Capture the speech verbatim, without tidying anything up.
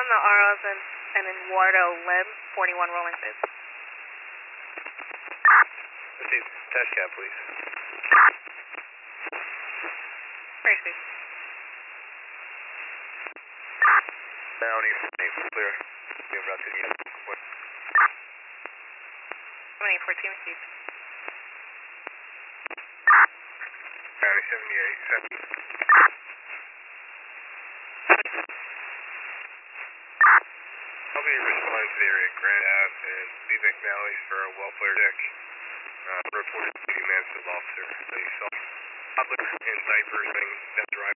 on the R Os and, and in Wardo Lim, forty-one rolling fifth. Proceed. Test cab, please. Very speed. Down east, clear. We have route to the east. twenty fourteen speed. County seventy-eight, seventy. I'll be responding to the area at Grand Ave and B. McNally for a welfare deck. Uh, reported to the Mansfield officer. They saw public in diapers being that drive.